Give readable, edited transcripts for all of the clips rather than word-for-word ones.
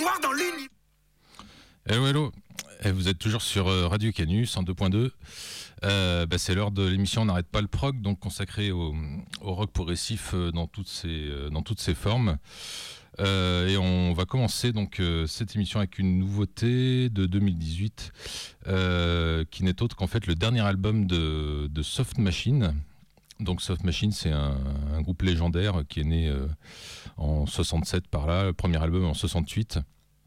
voir dans l'univers. Hello. Et vous êtes toujours sur Radio Canu 102.2. C'est l'heure de l'émission On n'arrête pas le prog, donc consacrée au rock progressif dans toutes ses formes. Et on va commencer donc cette émission avec une nouveauté de 2018 qui n'est autre qu'en fait le dernier album de Soft Machine. Donc Soft Machine, c'est un groupe légendaire qui est né en 67 par là, le premier album en 68.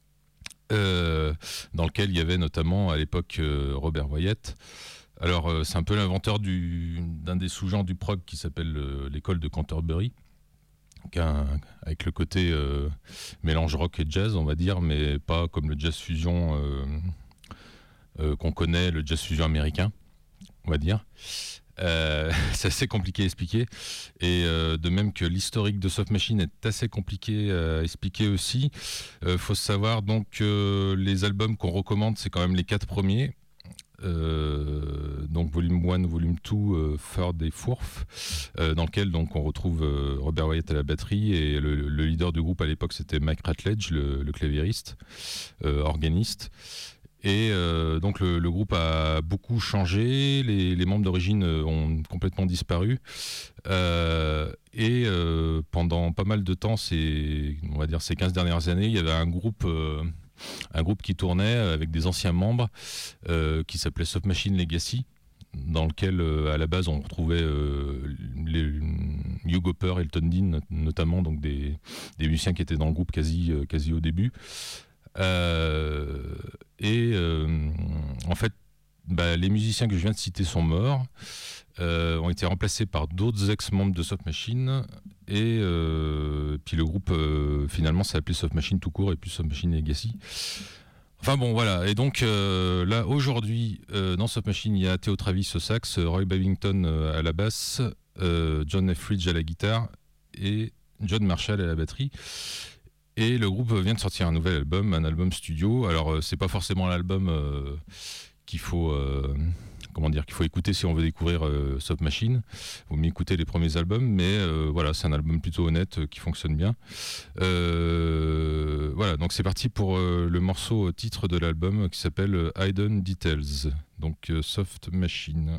Dans lequel il y avait notamment à l'époque Robert Wyatt. Alors c'est un peu l'inventeur d'un des sous-genres du prog qui s'appelle l'école de Canterbury, avec le côté mélange rock et jazz, on va dire, mais pas comme le jazz fusion qu'on connaît, le jazz fusion américain, on va dire. C'est assez compliqué à expliquer, et de même que l'historique de Soft Machine est assez compliqué à expliquer aussi. Faut savoir donc que les albums qu'on recommande, c'est quand même les 4 premiers, donc volume 1, volume 2, Third et Fourth, dans lequel donc on retrouve Robert Wyatt à la batterie, et le leader du groupe à l'époque c'était Mike Ratledge, le claviériste, organiste. Et donc le groupe a beaucoup changé, les membres d'origine ont complètement disparu, et pendant pas mal de temps, on va dire ces 15 dernières années, il y avait un groupe qui tournait avec des anciens membres qui s'appelait Soft Machine Legacy, dans lequel à la base on retrouvait les Hugh Hopper et Elton Dean notamment, donc des musiciens qui étaient dans le groupe quasi au début. En fait, les musiciens que je viens de citer sont morts, ont été remplacés par d'autres ex-membres de Soft Machine, et puis le groupe finalement s'est appelé Soft Machine tout court et puis Soft Machine Legacy. Enfin bon, voilà. Et donc là aujourd'hui dans Soft Machine, il y a Theo Travis au sax, Roy Bavington à la basse, John Etheridge à la guitare et John Marshall à la batterie. Et le groupe vient de sortir un nouvel album, un album studio. Alors c'est pas forcément l'album qu'il faut écouter si on veut découvrir Soft Machine. Il vaut mieux écouter les premiers albums, mais voilà, c'est un album plutôt honnête qui fonctionne bien. Voilà, donc c'est parti pour le morceau titre de l'album qui s'appelle Hidden Details. Donc Soft Machine.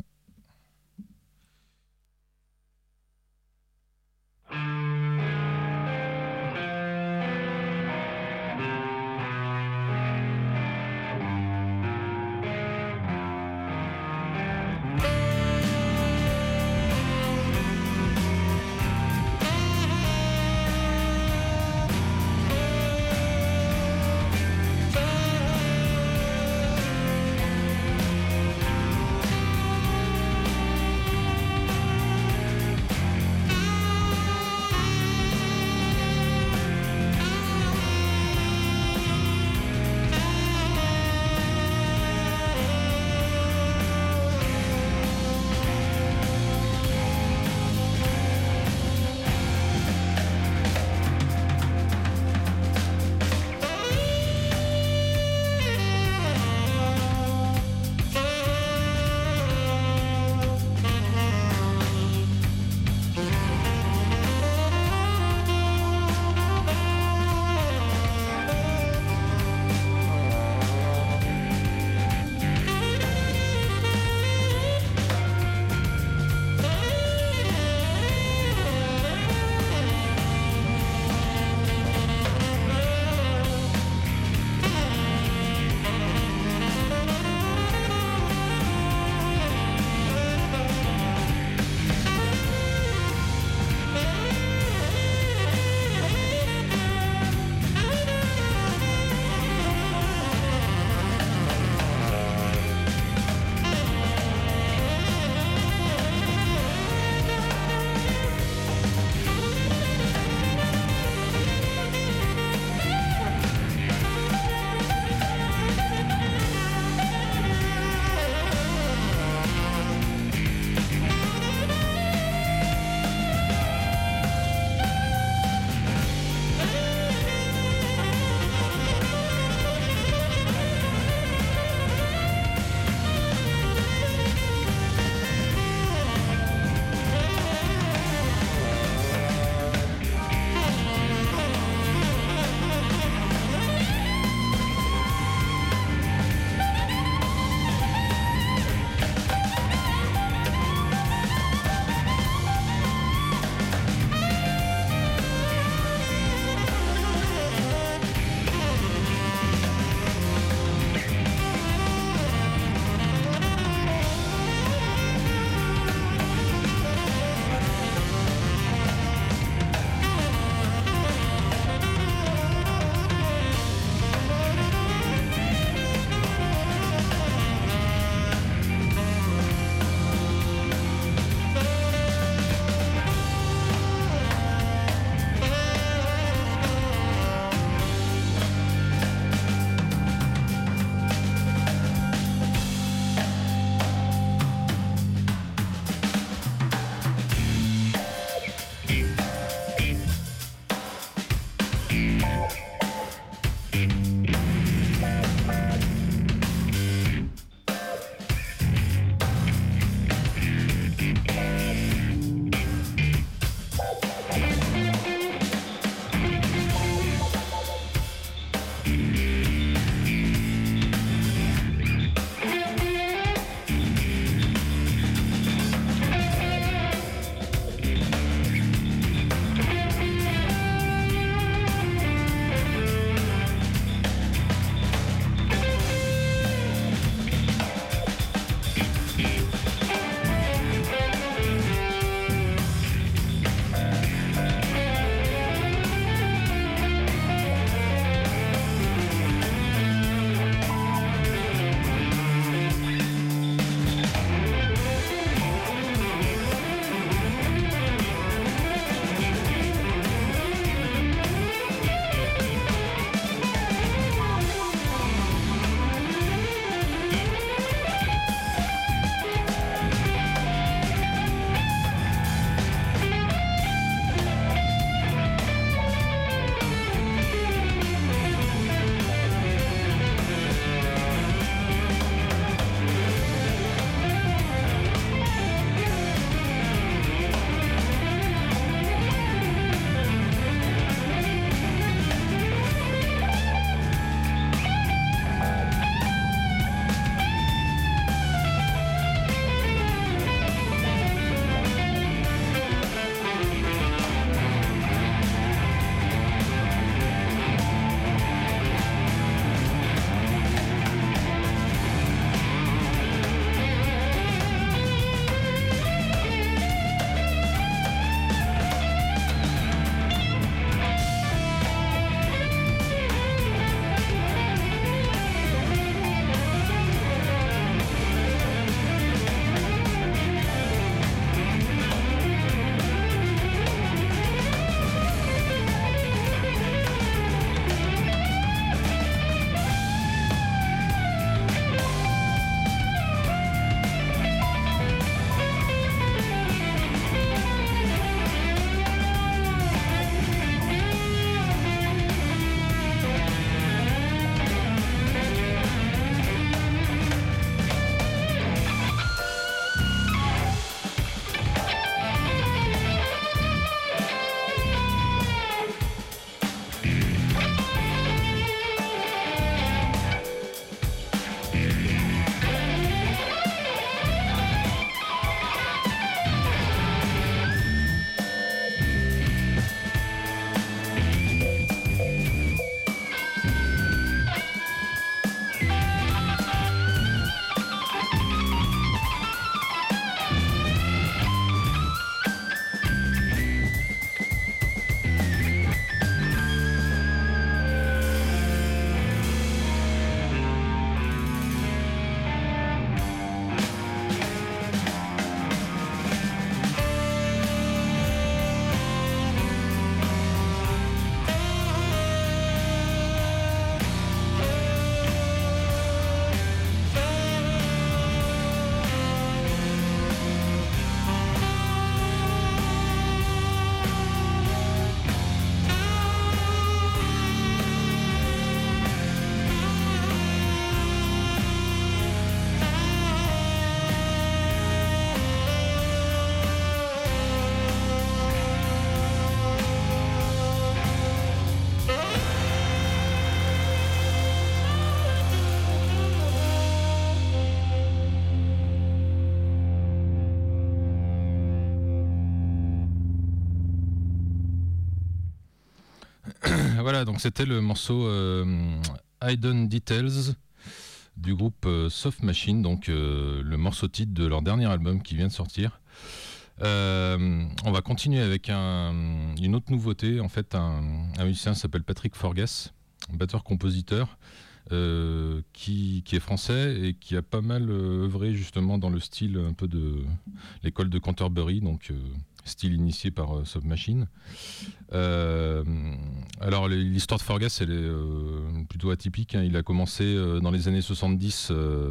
Voilà, donc c'était le morceau Hidden Details du groupe Soft Machine, donc le morceau titre de leur dernier album qui vient de sortir. On va continuer avec une autre nouveauté. En fait, un musicien s'appelle Patrick Forgas, batteur-compositeur, qui est français et qui a pas mal œuvré justement dans le style un peu de l'école de Canterbury, donc style initié par Soft Machine. Alors l'histoire de Forgas, elle est plutôt atypique, hein. Il a commencé dans les années 70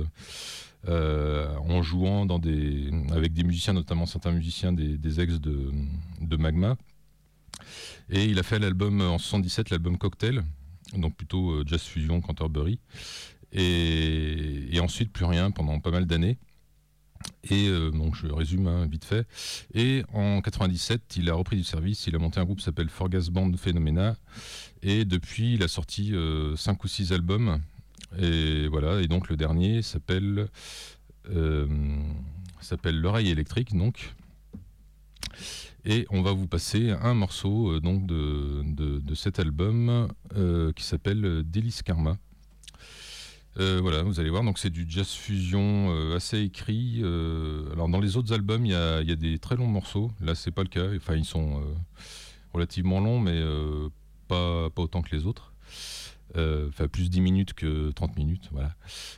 en jouant avec des musiciens, notamment certains musiciens des ex de Magma. Et il a fait l'album en 77, l'album Cocktail, donc plutôt jazz fusion Canterbury. Et ensuite plus rien pendant pas mal d'années. Et donc je résume vite fait. Et en 97, il a repris du service. Il a monté un groupe qui s'appelle Forgas Band Phenomena. Et depuis, il a sorti 5 ou 6 albums. Et voilà. Et donc le dernier s'appelle L'Oreille électrique. Donc. Et on va vous passer un morceau donc de cet album qui s'appelle Délice Karma. Voilà, vous allez voir, donc c'est du jazz fusion assez écrit. Alors dans les autres albums, il y a des très longs morceaux. Là, c'est pas le cas. Enfin, ils sont relativement longs, mais pas autant que les autres. Enfin, plus 10 minutes que 30 minutes, voilà.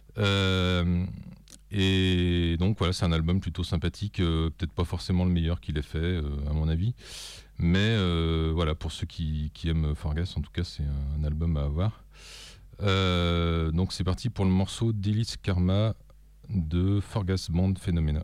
Et donc voilà, c'est un album plutôt sympathique, peut-être pas forcément le meilleur qu'il ait fait, à mon avis. Mais voilà, pour ceux qui aiment Forgas, en tout cas, c'est un album à avoir. Donc c'est parti pour le morceau Délice Karma de Forgas Band Phenomena.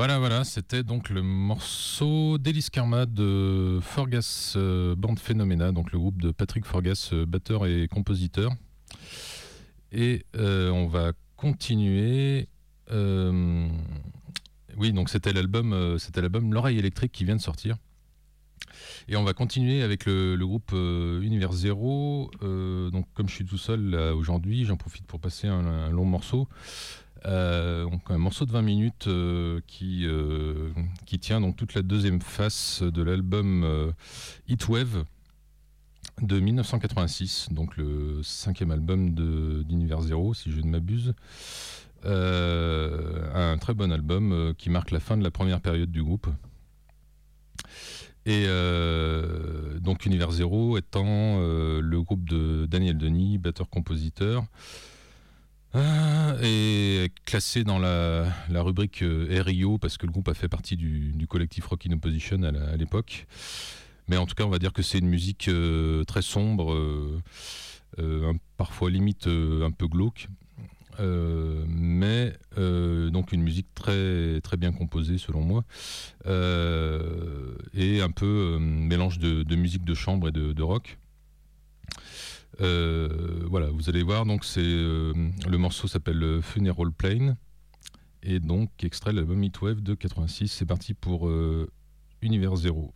Voilà, c'était donc le morceau d'Ellis Karma de Forgas Band Phenomena, donc le groupe de Patrick Forgas, batteur et compositeur. Et on va continuer. Oui, donc c'était l'album L'Oreille électrique qui vient de sortir. Et on va continuer avec le groupe Univers Zero. Donc comme je suis tout seul là, aujourd'hui, j'en profite pour passer un long morceau. Donc un morceau de 20 minutes qui tient donc toute la deuxième face de l'album Heatwave de 1986, donc le 5e album d'Univers Zero, si je ne m'abuse. Un très bon album qui marque la fin de la première période du groupe. Et donc Univers Zero étant le groupe de Daniel Denis, batteur-compositeur, et classé dans la rubrique RIO parce que le groupe a fait partie du collectif Rock in Opposition à l'époque. Mais en tout cas, on va dire que c'est une musique très sombre, parfois limite un peu glauque, mais donc une musique très, très bien composée selon moi, et un peu mélange de musique de chambre et de rock. Voilà, vous allez voir, donc le morceau s'appelle Funeral Plane, et donc extrait de l'album Heatwave de 86. C'est parti pour Univers Zero.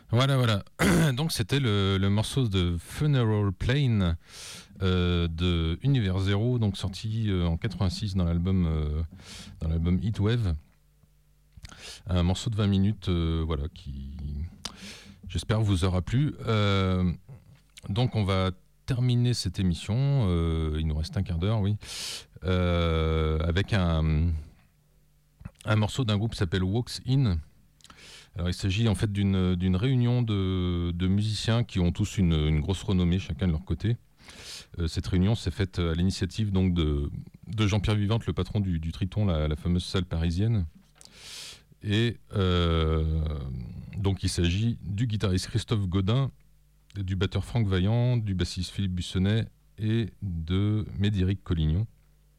Voilà. Donc c'était le morceau de Funeral Plane de Univers Zero, donc sorti en 86 dans l'album Heatwave. Un morceau de 20 minutes, voilà, qui j'espère vous aura plu. Donc on va terminer cette émission, il nous reste un quart d'heure, oui, avec un morceau d'un groupe qui s'appelle Walks In. Alors, il s'agit en fait d'une réunion de musiciens qui ont tous une grosse renommée, chacun de leur côté. Cette réunion s'est faite à l'initiative donc de Jean-Pierre Vivante, le patron du Triton, la fameuse salle parisienne. Et donc il s'agit du guitariste Christophe Godin, du batteur Franck Vaillant, du bassiste Philippe Bussonnet et de Médéric Collignon.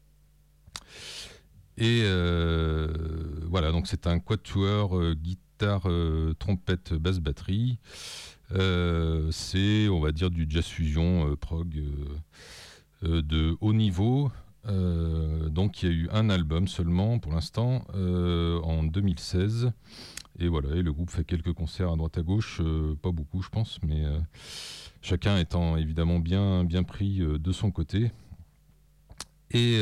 Et voilà, donc c'est un quatuor guitare, trompette, basse, batterie. C'est, on va dire, du jazz fusion prog de haut niveau. Donc il y a eu un album seulement pour l'instant en 2016. Et voilà, et le groupe fait quelques concerts à droite à gauche, pas beaucoup je pense, mais chacun étant évidemment bien pris de son côté. Et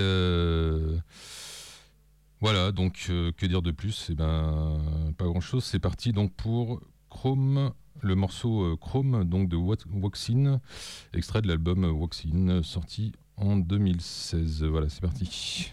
voilà, donc que dire de plus? Eh ben, pas grand chose. C'est parti donc pour Chrome, le morceau Chrome donc de Waxin, extrait de l'album Waxin, sorti en 2016. Voilà, c'est parti.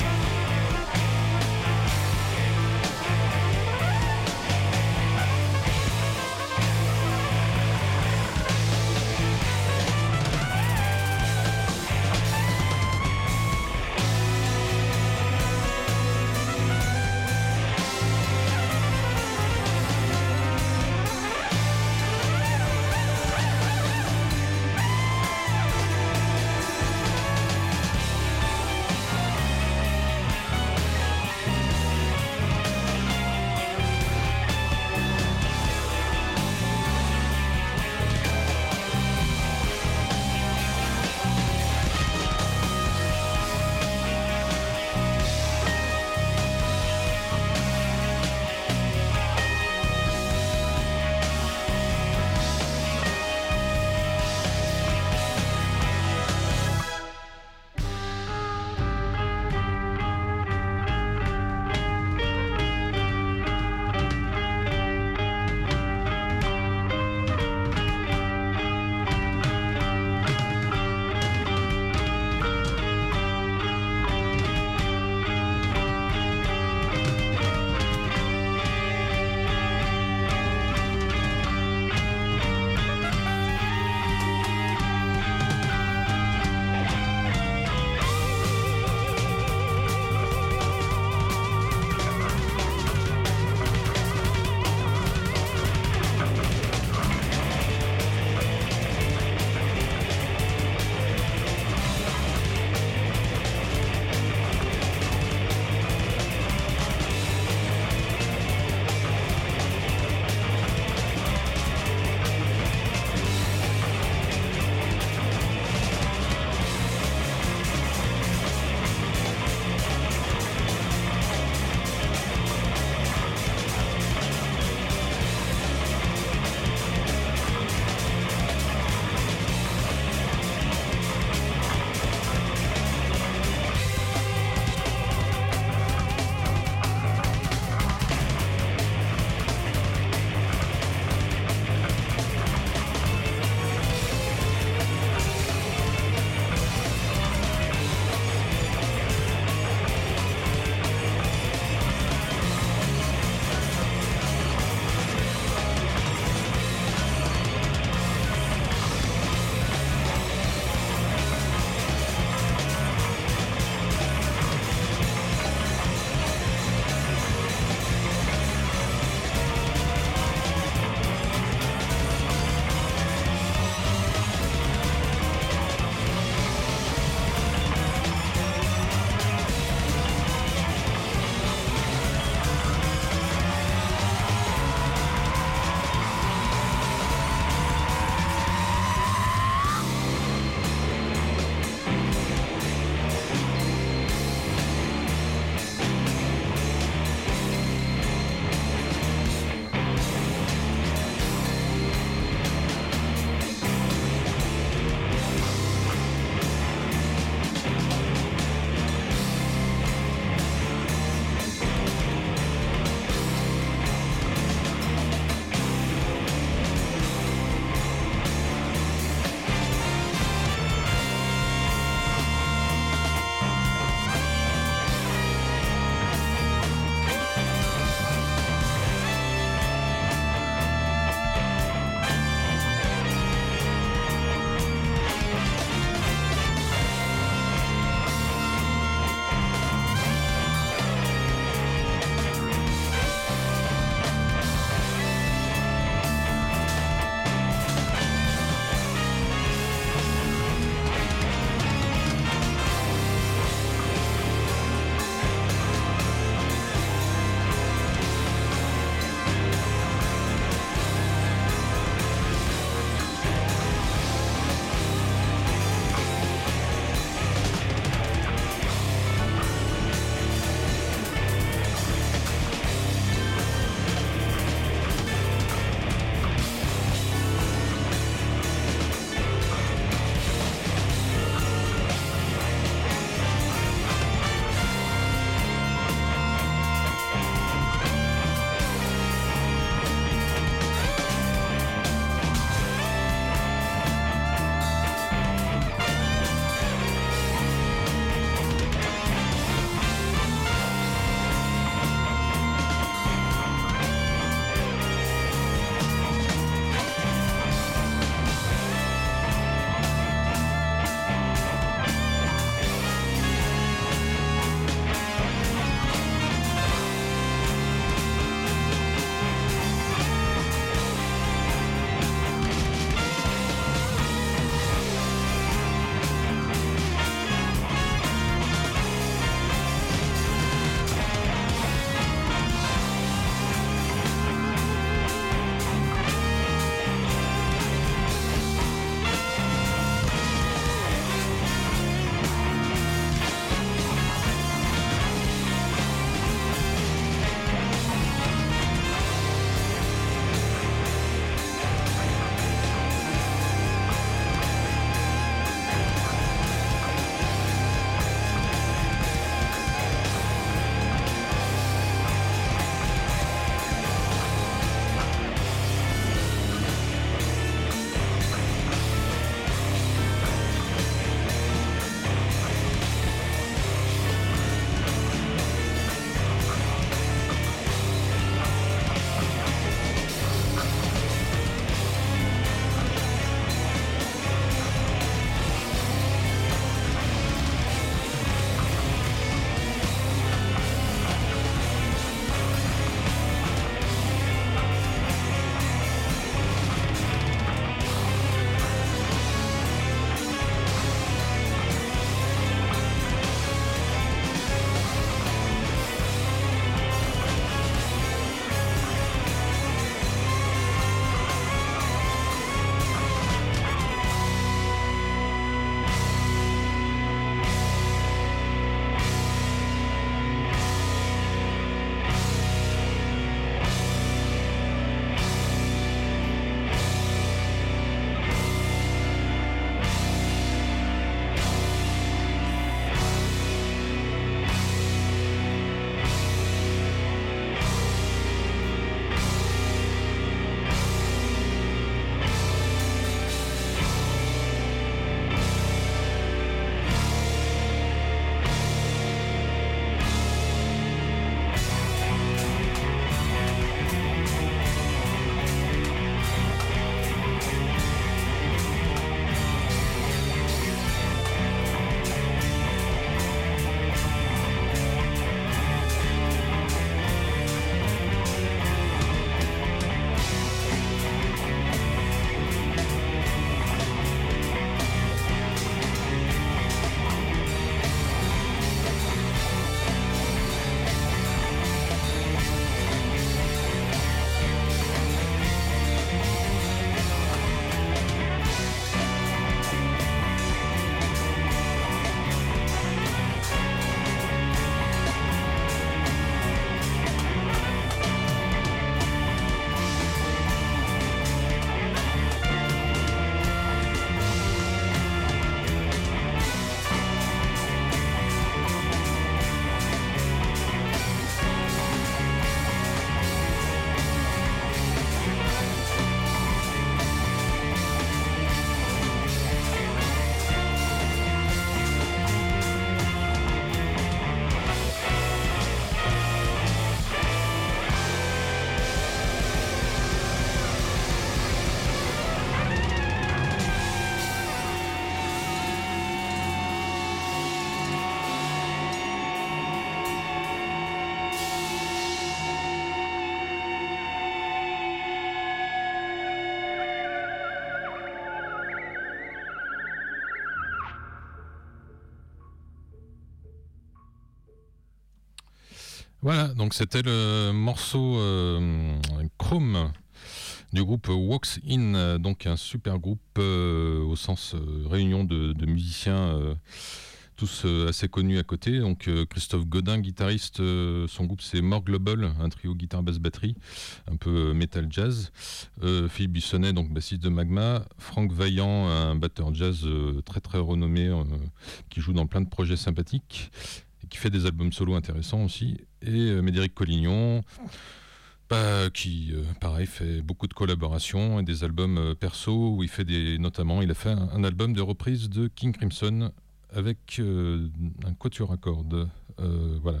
Voilà, donc c'était le morceau Chrome du groupe Walks In, donc un super groupe au sens réunion de musiciens tous assez connus à côté. Donc Christophe Godin, guitariste, son groupe c'est More Global, un trio guitare basse batterie, un peu metal jazz. Philippe Buissonnet, donc bassiste de Magma. Franck Vaillant, un batteur jazz très très renommé, qui joue dans plein de projets sympathiques et qui fait des albums solo intéressants aussi. Et Médéric Collignon, qui, pareil, fait beaucoup de collaborations et des albums perso où il fait notamment, il a fait un album de reprise de King Crimson avec un quatuor à cordes. Voilà.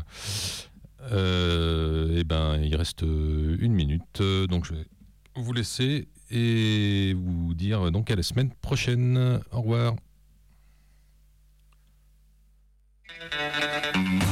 Et ben, il reste une minute, donc je vais vous laisser et vous dire donc à la semaine prochaine. Au revoir.